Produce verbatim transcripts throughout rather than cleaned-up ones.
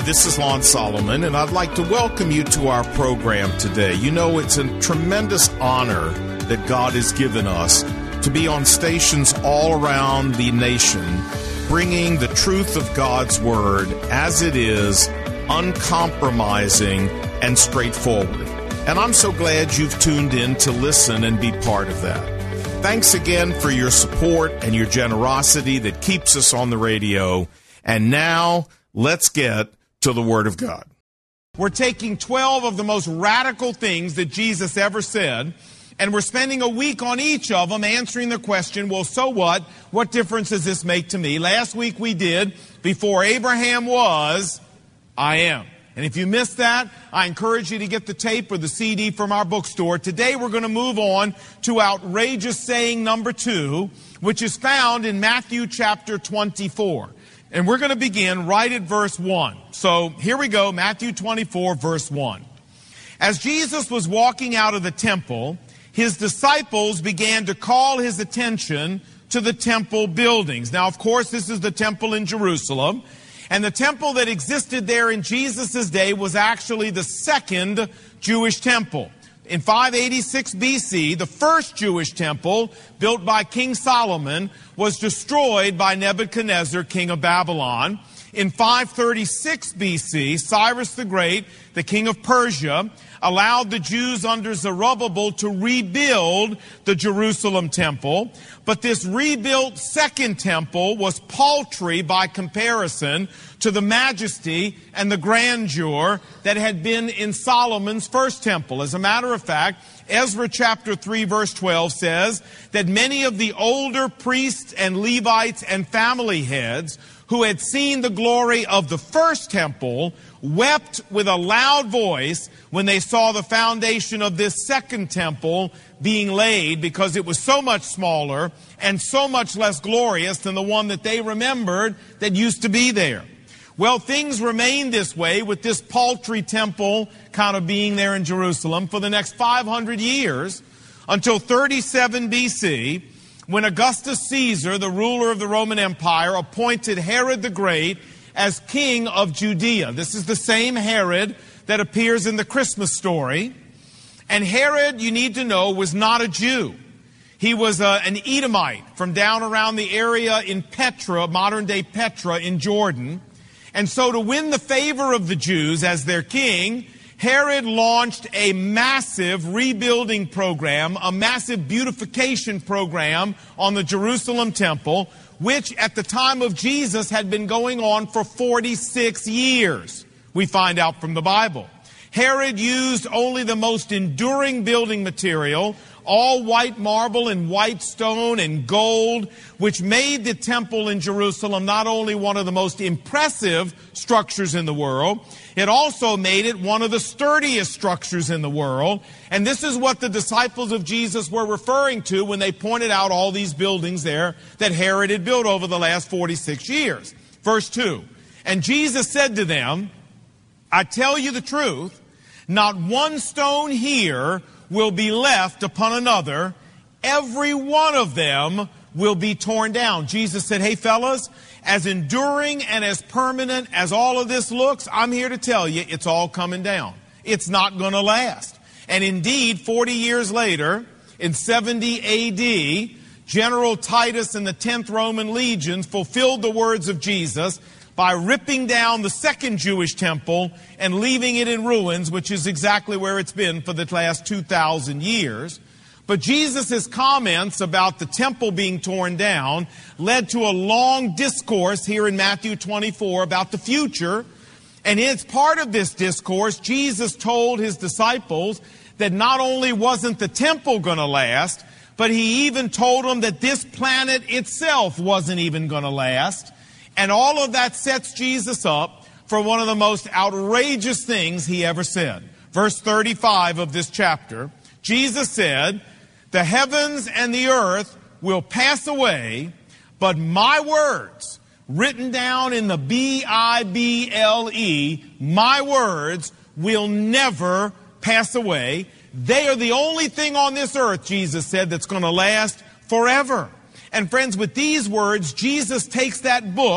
there, this is Lon Solomon, and I'd like to welcome you to our program today. You know, it's a tremendous honor that God has given us to be on stations all around the nation, bringing the truth of God's Word as it is, uncompromising and straightforward. And I'm so glad you've tuned in to listen and be part of that. Thanks again for your support and your generosity that keeps us on the radio. And now, let's get to the Word of God. We're taking twelve of the most radical things that Jesus ever said, and we're spending a week on each of them answering the question, well, so what? What difference does this make to me? Last week we did, before Abraham was, I am. And if you missed that, I encourage you to get the tape or the C D from our bookstore. Today we're going to move on to outrageous saying number two, which is found in Matthew chapter twenty-four. And we're going to begin right at verse one. So here we go, Matthew twenty-four, verse one. As Jesus was walking out of the temple, his disciples began to call his attention to the temple buildings. Now, of course, this is the temple in Jerusalem. And the temple that existed there in Jesus' day was actually the second Jewish temple. In five eighty-six B C, the first Jewish temple, built by King Solomon, was destroyed by Nebuchadnezzar, king of Babylon. In five thirty-six B C, Cyrus the Great, the king of Persia, allowed the Jews under Zerubbabel to rebuild the Jerusalem temple. But this rebuilt second temple was paltry by comparison to the majesty and the grandeur that had been in Solomon's first temple. As a matter of fact, Ezra chapter three verse twelve says that many of the older priests and Levites and family heads who had seen the glory of the first temple wept with a loud voice when they saw the foundation of this second temple being laid, because it was so much smaller and so much less glorious than the one that they remembered that used to be there. Well, things remained this way with this paltry temple kind of being there in Jerusalem for the next five hundred years until thirty-seven B C, when Augustus Caesar, the ruler of the Roman Empire, appointed Herod the Great as king of Judea. This is the same Herod that appears in the Christmas story. And Herod, you need to know, was not a Jew. He was uh, an Edomite from down around the area in Petra, modern-day Petra in Jordan. And so to win the favor of the Jews as their king, Herod launched a massive rebuilding program, a massive beautification program on the Jerusalem temple, which at the time of Jesus had been going on for forty-six years, we find out from the Bible. Herod used only the most enduring building material, all white marble and white stone and gold, which made the temple in Jerusalem not only one of the most impressive structures in the world, it also made it one of the sturdiest structures in the world. And this is what the disciples of Jesus were referring to when they pointed out all these buildings there that Herod had built over the last forty-six years. Verse two, and Jesus said to them, I tell you the truth, not one stone here will be left upon another. Every one of them will be torn down. Jesus said, hey fellas, as enduring and as permanent as all of this looks, I'm here to tell you it's all coming down. It's not going to last. And indeed, forty years later, in seventy A D, General Titus and the tenth Roman legions fulfilled the words of Jesus by ripping down the second Jewish temple and leaving it in ruins, which is exactly where it's been for the last two thousand years. But Jesus' comments about the temple being torn down led to a long discourse here in Matthew twenty-four about the future. And as part of this discourse, Jesus told his disciples that not only wasn't the temple going to last, but he even told them that this planet itself wasn't even going to last. And all of that sets Jesus up for one of the most outrageous things he ever said. Verse thirty-five of this chapter, Jesus said, the heavens and the earth will pass away, but my words, written down in the B I B L E, my words will never pass away. They are the only thing on this earth, Jesus said, that's going to last forever. And friends, with these words, Jesus takes that book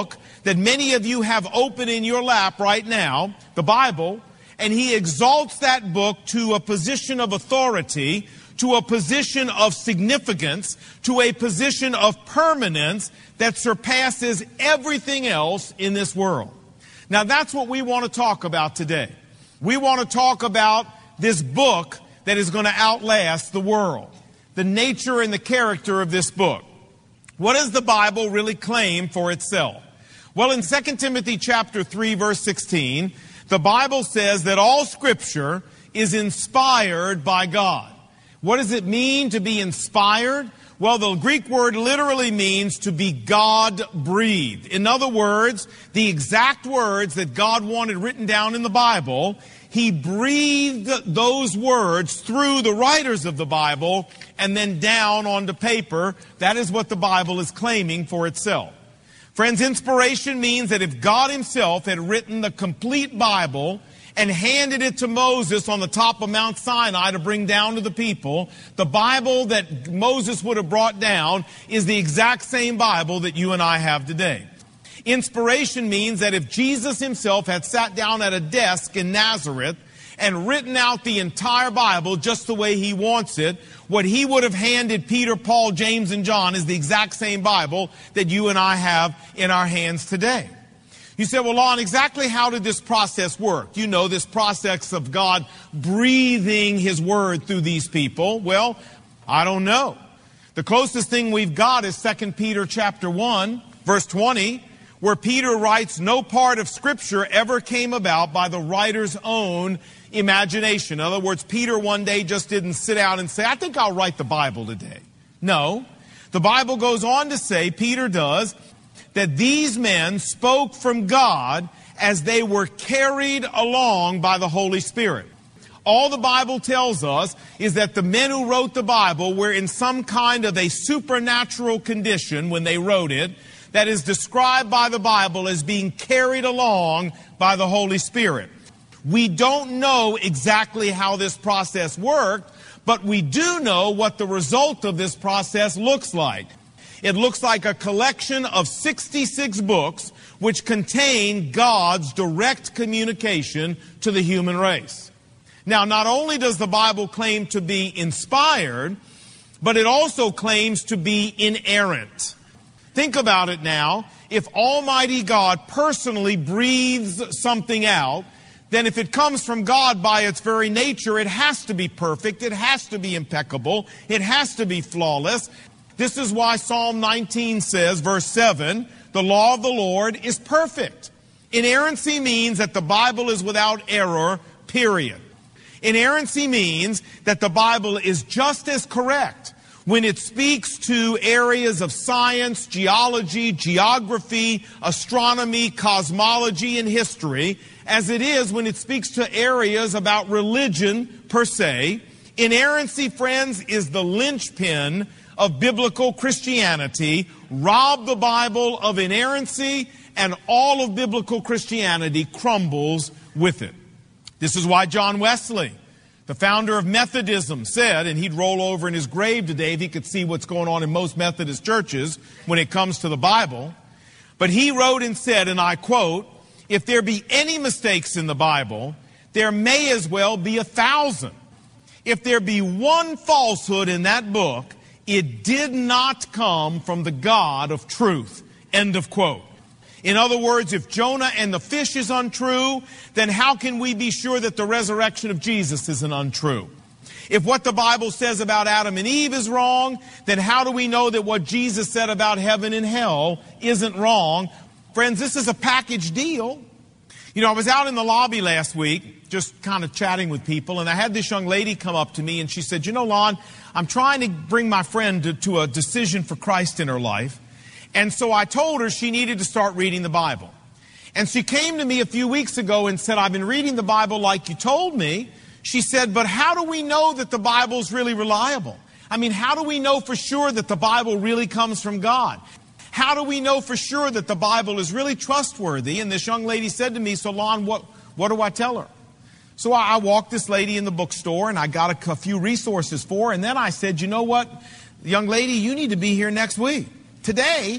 that many of you have open in your lap right now, the Bible, and he exalts that book to a position of authority, to a position of significance, to a position of permanence that surpasses everything else in this world. Now that's what we want to talk about today. We want to talk about this book that is going to outlast the world. The nature and the character of this book. What does the Bible really claim for itself? Well, in Second Timothy chapter three, verse sixteen, the Bible says that all Scripture is inspired by God. What does it mean to be inspired? Well, the Greek word literally means to be God-breathed. In other words, the exact words that God wanted written down in the Bible, He breathed those words through the writers of the Bible and then down onto paper. That is what the Bible is claiming for itself. Friends, inspiration means that if God Himself had written the complete Bible and handed it to Moses on the top of Mount Sinai to bring down to the people, the Bible that Moses would have brought down is the exact same Bible that you and I have today. Inspiration means that if Jesus Himself had sat down at a desk in Nazareth and written out the entire Bible just the way He wants it, what He would have handed Peter, Paul, James, and John is the exact same Bible that you and I have in our hands today. You say, well, Lon, exactly how did this process work? You know, this process of God breathing His Word through these people. Well, I don't know. The closest thing we've got is Second Peter chapter one, verse twenty, where Peter writes, no part of Scripture ever came about by the writer's own imagination. In other words, Peter one day just didn't sit down and say, I think I'll write the Bible today. No. The Bible goes on to say, Peter does, that these men spoke from God as they were carried along by the Holy Spirit. All the Bible tells us is that the men who wrote the Bible were in some kind of a supernatural condition when they wrote it that is described by the Bible as being carried along by the Holy Spirit. We don't know exactly how this process worked, but we do know what the result of this process looks like. It looks like a collection of sixty-six books which contain God's direct communication to the human race. Now, not only does the Bible claim to be inspired, but it also claims to be inerrant. Think about it now. If Almighty God personally breathes something out, then if it comes from God by its very nature, it has to be perfect, it has to be impeccable, it has to be flawless. This is why Psalm nineteen says, verse seven, the law of the Lord is perfect. Inerrancy means that the Bible is without error, period. Inerrancy means that the Bible is just as correct when it speaks to areas of science, geology, geography, astronomy, cosmology, and history as it is when it speaks to areas about religion per se. Inerrancy, friends, is the linchpin of biblical Christianity. Rob the Bible of inerrancy, and all of biblical Christianity crumbles with it. This is why John Wesley, the founder of Methodism, said, and he'd roll over in his grave today if he could see what's going on in most Methodist churches when it comes to the Bible. But he wrote and said, and I quote, if there be any mistakes in the Bible, there may as well be a thousand. If there be one falsehood in that book, it did not come from the God of truth. End of quote. In other words, if Jonah and the fish is untrue, then how can we be sure that the resurrection of Jesus isn't untrue? If what the Bible says about Adam and Eve is wrong, then how do we know that what Jesus said about heaven and hell isn't wrong? Friends, this is a package deal. You know, I was out in the lobby last week, just kind of chatting with people, and I had this young lady come up to me, and she said, you know, Lon, I'm trying to bring my friend to, to a decision for Christ in her life. And so I told her she needed to start reading the Bible. And she came to me a few weeks ago and said, I've been reading the Bible like you told me. She said, but how do we know that the Bible's really reliable? I mean, how do we know for sure that the Bible really comes from God? How do we know for sure that the Bible is really trustworthy? And this young lady said to me, so Lon, what, what do I tell her? So I, I walked this lady in the bookstore and I got a, a few resources for her. And then I said, you know what, young lady, you need to be here next week. Today,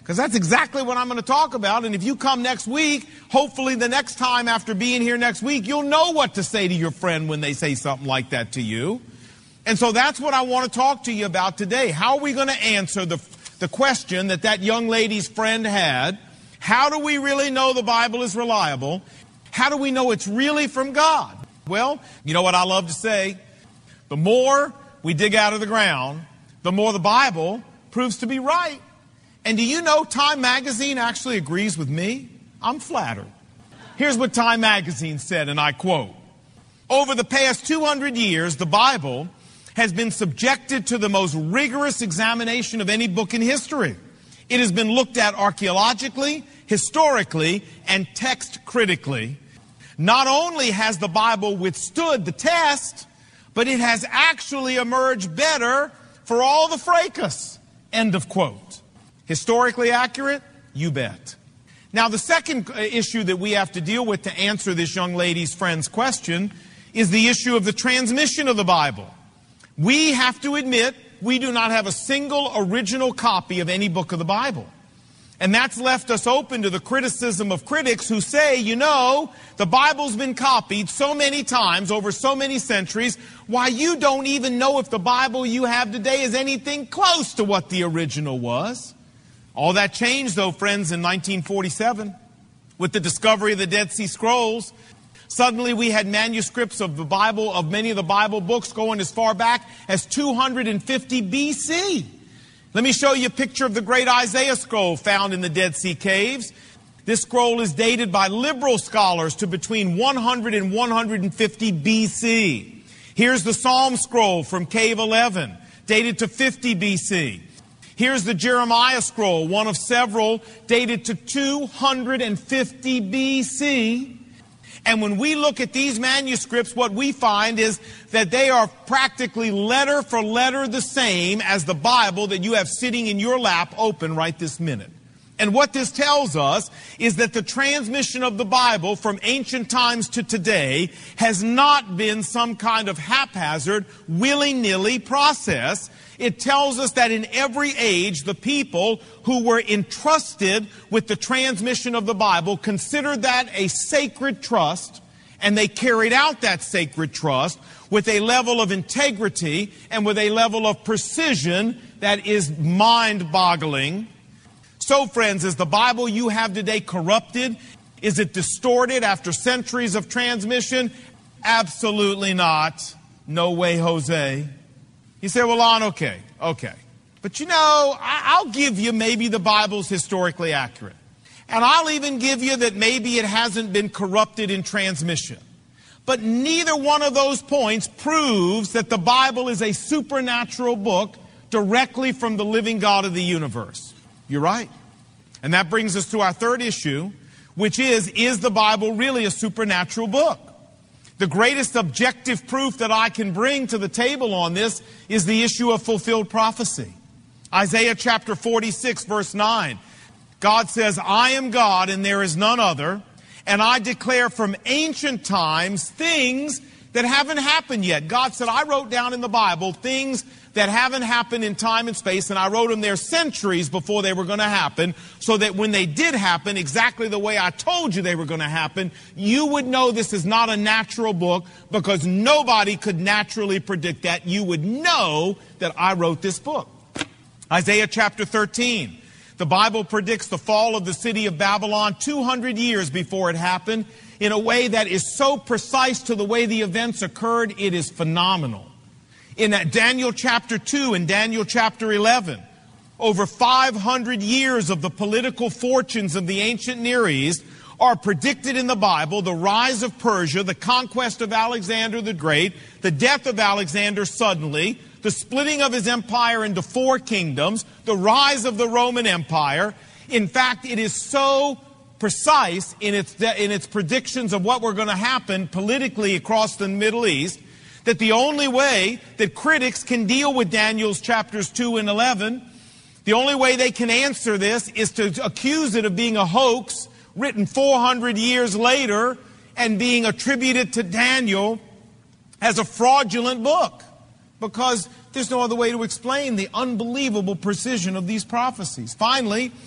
Because that's exactly what I'm going to talk about. And if you come next week, hopefully the next time after being here next week, you'll know what to say to your friend when they say something like that to you. And so that's what I want to talk to you about today. How are we going to answer the, the question that that young lady's friend had? How do we really know the Bible is reliable? How do we know it's really from God? Well, you know what I love to say? The more we dig out of the ground, the more the Bible proves to be right. And do you know Time Magazine actually agrees with me? I'm flattered. Here's what Time Magazine said, and I quote, "Over the past two hundred years, the Bible has been subjected to the most rigorous examination of any book in history. It has been looked at archaeologically, historically, and text critically. Not only has the Bible withstood the test, but it has actually emerged better for all the fracas." End of quote. Historically accurate? You bet. Now, the second issue that we have to deal with to answer this young lady's friend's question is the issue of the transmission of the Bible. We have to admit we do not have a single original copy of any book of the Bible. And that's left us open to the criticism of critics who say, you know, the Bible's been copied so many times over so many centuries, why you don't even know if the Bible you have today is anything close to what the original was. All that changed, though, friends, in nineteen forty-seven with the discovery of the Dead Sea Scrolls. Suddenly we had manuscripts of the Bible, of many of the Bible books going as far back as two hundred fifty B C. Let me show you a picture of the great Isaiah scroll found in the Dead Sea caves. This scroll is dated by liberal scholars to between one hundred and one hundred fifty B C. Here's the Psalm scroll from Cave eleven, dated to fifty B C. Here's the Jeremiah scroll, one of several, dated to two hundred fifty B C. And when we look at these manuscripts, what we find is that they are practically letter for letter the same as the Bible that you have sitting in your lap open right this minute. And what this tells us is that the transmission of the Bible from ancient times to today has not been some kind of haphazard, willy-nilly process. It tells us that in every age, the people who were entrusted with the transmission of the Bible considered that a sacred trust, and they carried out that sacred trust with a level of integrity and with a level of precision that is mind-boggling. So, friends, is the Bible you have today corrupted? Is it distorted after centuries of transmission? Absolutely not. No way, Jose. You say, well, Lon, okay, okay. But you know, I'll give you maybe the Bible's historically accurate. And I'll even give you that maybe it hasn't been corrupted in transmission. But neither one of those points proves that the Bible is a supernatural book directly from the living God of the universe. You're right. And that brings us to our third issue, which is, is the Bible really a supernatural book? The greatest objective proof that I can bring to the table on this is the issue of fulfilled prophecy. Isaiah chapter forty-six, verse nine. God says, I am God and there is none other, and I declare from ancient times things that haven't happened yet. God said, I wrote down in the Bible things that haven't happened in time and space, and I wrote them there centuries before they were going to happen, so that when they did happen, exactly the way I told you they were going to happen, you would know this is not a natural book, because nobody could naturally predict that. You would know that I wrote this book. Isaiah chapter thirteen. The Bible predicts the fall of the city of Babylon two hundred years before it happened in a way that is so precise to the way the events occurred, it is phenomenal. In Daniel chapter two and Daniel chapter eleven, over five hundred years of the political fortunes of the ancient Near East are predicted in the Bible. The rise of Persia, the conquest of Alexander the Great, the death of Alexander suddenly, the splitting of his empire into four kingdoms, the rise of the Roman Empire. In fact, it is so precise in its, in its predictions of what were going to happen politically across the Middle East, that the only way that critics can deal with Daniel's chapters two and eleven, the only way they can answer this is to accuse it of being a hoax written four hundred years later and being attributed to Daniel as a fraudulent book, because there's no other way to explain the unbelievable precision of these prophecies. Finally,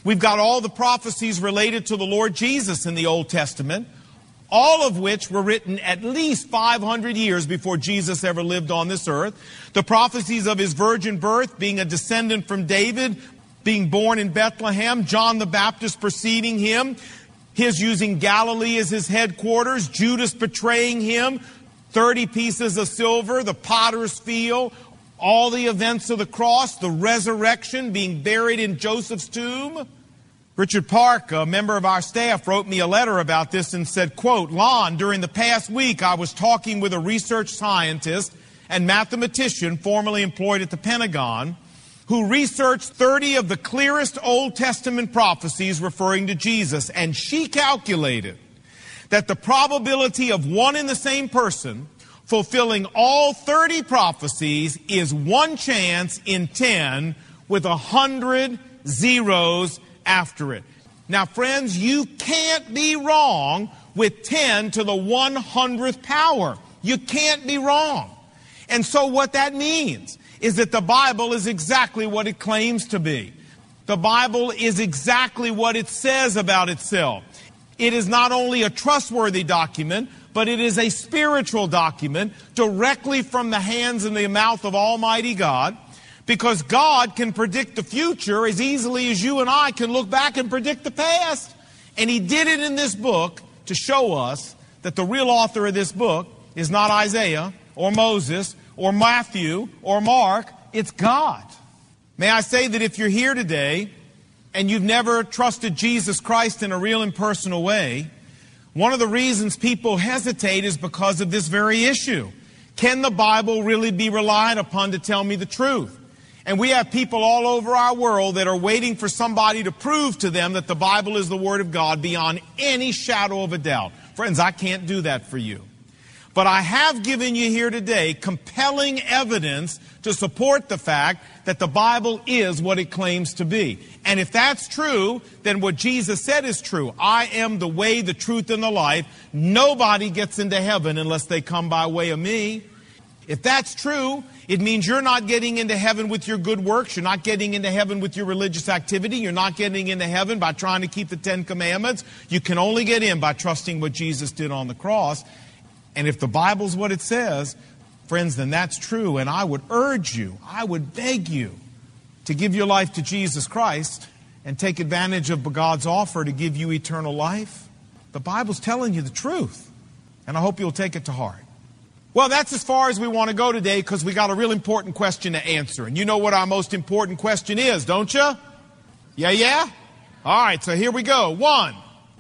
We've got all the prophecies related to the Lord Jesus in the Old Testament, all of which were written at least five hundred years before Jesus ever lived on this earth. The prophecies of his virgin birth, being a descendant from David, being born in Bethlehem, John the Baptist preceding him, his using Galilee as his headquarters, Judas betraying him, thirty pieces of silver, the potter's field, all the events of the cross, the resurrection, being buried in Joseph's tomb. Richard Park, a member of our staff, wrote me a letter about this and said, quote, Lon, during the past week I was talking with a research scientist and mathematician formerly employed at the Pentagon who researched thirty of the clearest Old Testament prophecies referring to Jesus, and she calculated that the probability of one and the same person fulfilling all thirty prophecies is one chance in ten with a hundred zeros after it. Now, friends, you can't be wrong with ten to the one hundredth power. You can't be wrong. And so what that means is that the Bible is exactly what it claims to be. The Bible is exactly what it says about itself. It is not only a trustworthy document, but it is a spiritual document directly from the hands and the mouth of Almighty God. Because God can predict the future as easily as you and I can look back and predict the past. And he did it in this book to show us that the real author of this book is not Isaiah or Moses or Matthew or Mark. It's God. May I say that if you're here today and you've never trusted Jesus Christ in a real and personal way, one of the reasons people hesitate is because of this very issue. Can the Bible really be relied upon to tell me the truth? And we have people all over our world that are waiting for somebody to prove to them that the Bible is the Word of God beyond any shadow of a doubt. Friends, I can't do that for you. But I have given you here today compelling evidence to support the fact that the Bible is what it claims to be. And if that's true, then what Jesus said is true. I am the way, the truth, and the life. Nobody gets into heaven unless they come by way of me. If that's true, it means you're not getting into heaven with your good works. You're not getting into heaven with your religious activity. You're not getting into heaven by trying to keep the Ten Commandments. You can only get in by trusting what Jesus did on the cross. And if the Bible's what it says, friends, then that's true. And I would urge you, I would beg you to give your life to Jesus Christ and take advantage of God's offer to give you eternal life. The Bible's telling you the truth. And I hope you'll take it to heart. Well, that's as far as we want to go today because we got a real important question to answer. And you know what our most important question is, don't you? Yeah, yeah? All right, so here we go. One,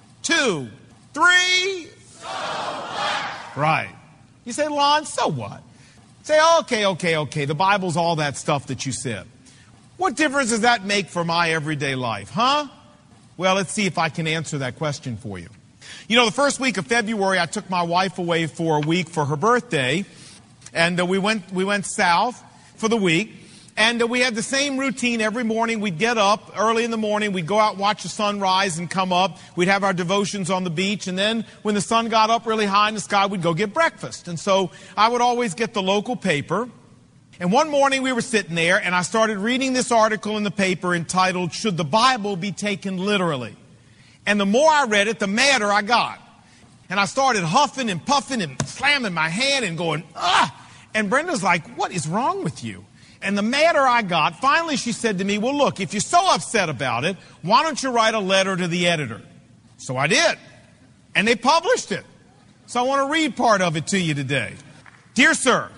two, three. So what? Right. You say, Lon, so what? Say, okay, okay, okay. The Bible's all that stuff that you said. What difference does that make for my everyday life, huh? Well, let's see if I can answer that question for you. You know, the first week of February, I took my wife away for a week for her birthday, and uh, we went we went south for the week, and uh, we had the same routine every morning. We'd get up early in the morning, we'd go out, watch the sun rise and come up, we'd have our devotions on the beach, and then when the sun got up really high in the sky, we'd go get breakfast. And so I would always get the local paper, and one morning we were sitting there, and I started reading this article in the paper entitled, Should the Bible Be Taken Literally? And the more I read it, the madder I got. And I started huffing and puffing and slamming my hand and going, ah! And Brenda's like, what is wrong with you? And the madder I got, finally she said to me, well, look, if you're so upset about it, why don't you write a letter to the editor? So I did. And they published it. So I want to read part of it to you today. Dear sir,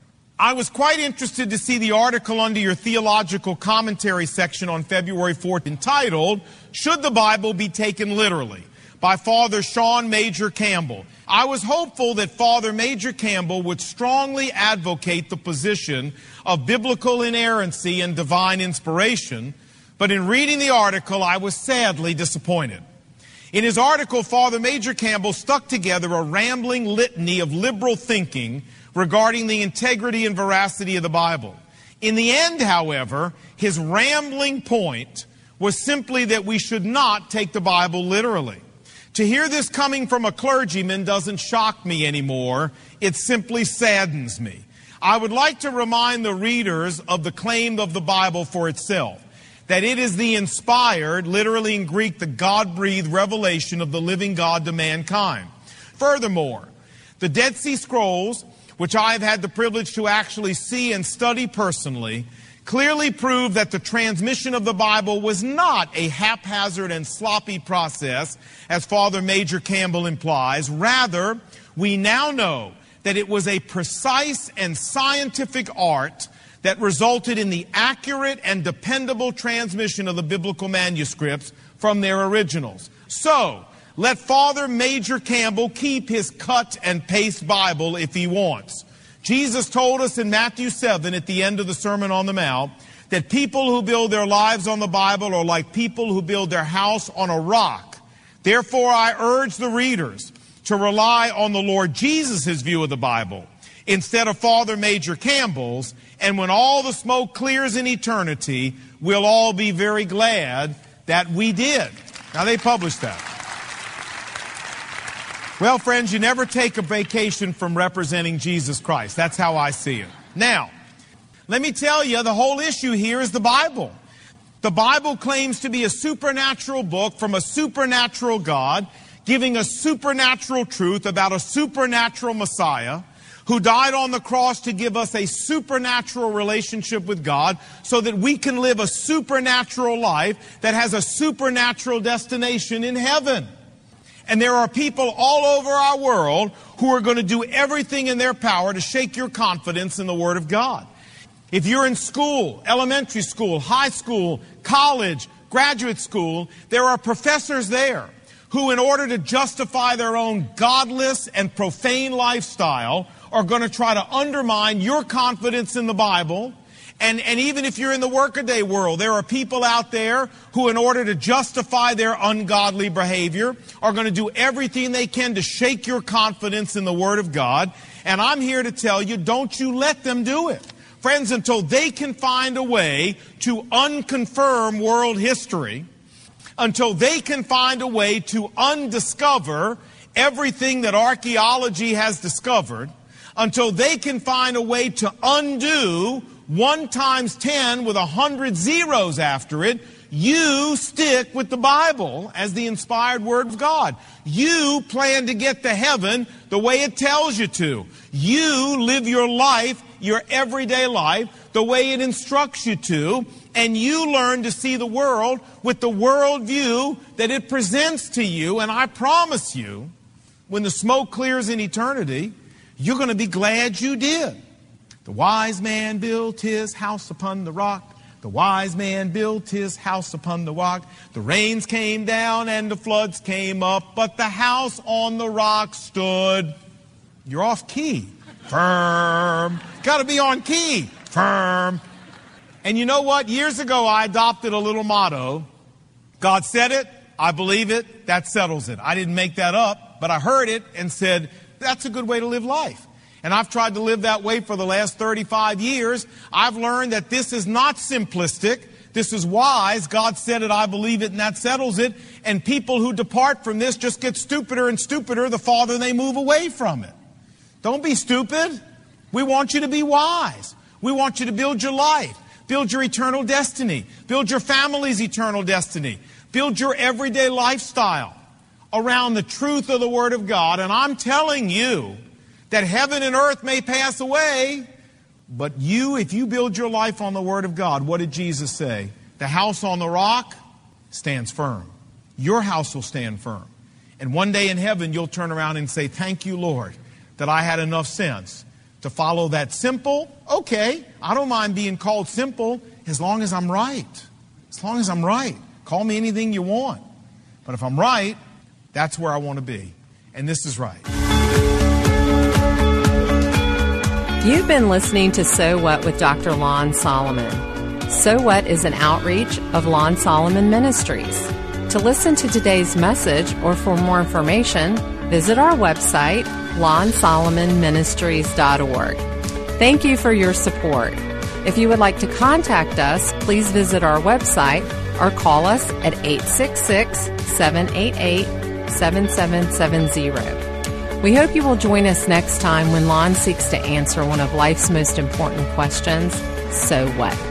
I was quite interested to see the article under your theological commentary section on February fourth entitled, Should the Bible Be Taken Literally? By Father Sean Major Campbell. I was hopeful that Father Major Campbell would strongly advocate the position of biblical inerrancy and divine inspiration, but in reading the article, I was sadly disappointed. In his article, Father Major Campbell stuck together a rambling litany of liberal thinking regarding the integrity and veracity of the Bible. In the end, however, his rambling point was simply that we should not take the Bible literally. To hear this coming from a clergyman doesn't shock me anymore. It simply saddens me. I would like to remind the readers of the claim of the Bible for itself. that it is the inspired, literally in Greek, the God-breathed revelation of the living God to mankind. Furthermore, the Dead Sea Scrolls, which I have had the privilege to actually see and study personally, clearly prove that the transmission of the Bible was not a haphazard and sloppy process, as Father Major Campbell implies. Rather, we now know that it was a precise and scientific art that resulted in the accurate and dependable transmission of the biblical manuscripts from their originals. So, let Father Major Campbell keep his cut and paste Bible if he wants. Jesus told us in Matthew seven at the end of the Sermon on the Mount that people who build their lives on the Bible are like people who build their house on a rock. Therefore, I urge the readers to rely on the Lord Jesus' view of the Bible instead of Father Major Campbell's, and when all the smoke clears in eternity, we'll all be very glad that we did. Now, they published that. Well, friends, you never take a vacation from representing Jesus Christ. That's how I see it. Now, let me tell you, the whole issue here is the Bible. The Bible claims to be a supernatural book from a supernatural God, giving a supernatural truth about a supernatural Messiah who died on the cross to give us a supernatural relationship with God so that we can live a supernatural life that has a supernatural destination in heaven. And there are people all over our world who are going to do everything in their power to shake your confidence in the Word of God. If you're in school, elementary school, high school, college, graduate school, there are professors there who, in order to justify their own godless and profane lifestyle, are going to try to undermine your confidence in the Bible. And, and even if you're in the workaday world, there are people out there who, in order to justify their ungodly behavior, are going to do everything they can to shake your confidence in the Word of God. And I'm here to tell you, don't you let them do it. Friends, until they can find a way to unconfirm world history, until they can find a way to undiscover everything that archaeology has discovered, until they can find a way to undo one times ten with a hundred zeros after it, you stick with the Bible as the inspired Word of God. You plan to get to heaven the way it tells you to. You live your life, your everyday life, the way it instructs you to, and you learn to see the world with the worldview that it presents to you. And I promise you, when the smoke clears in eternity, you're going to be glad you did. The wise man built his house upon the rock. The wise man built his house upon the rock. The rains came down and the floods came up, but the house on the rock stood. You're off key. Firm. Got to be on key. Firm. And you know what? Years ago, I adopted a little motto. God said it. I believe it. That settles it. I didn't make that up, but I heard it and said, that's a good way to live life. And I've tried to live that way for the last thirty-five years. I've learned that this is not simplistic. This is wise. God said it, I believe it, and that settles it. And people who depart from this just get stupider and stupider the farther they move away from it. Don't be stupid. We want you to be wise. We want you to build your life, build your eternal destiny, build your family's eternal destiny, build your everyday lifestyle around the truth of the Word of God. And I'm telling you that heaven and earth may pass away, but you, if you build your life on the Word of God, what did Jesus say? The house on the rock stands firm. Your house will stand firm. And one day in heaven, you'll turn around and say, thank you, Lord, that I had enough sense to follow that simple. Okay, I don't mind being called simple as long as I'm right. As long as I'm right. Call me anything you want. But if I'm right, that's where I want to be. And this is right. You've been listening to So What with Doctor Lon Solomon. So What is an outreach of Lon Solomon Ministries. To listen to today's message or for more information, visit our website, lon solomon ministries dot org. Thank you for your support. If you would like to contact us, please visit our website or call us at eight six six, seven eight eight, seven seven seven zero. We hope you will join us next time when Lon seeks to answer one of life's most important questions, so what?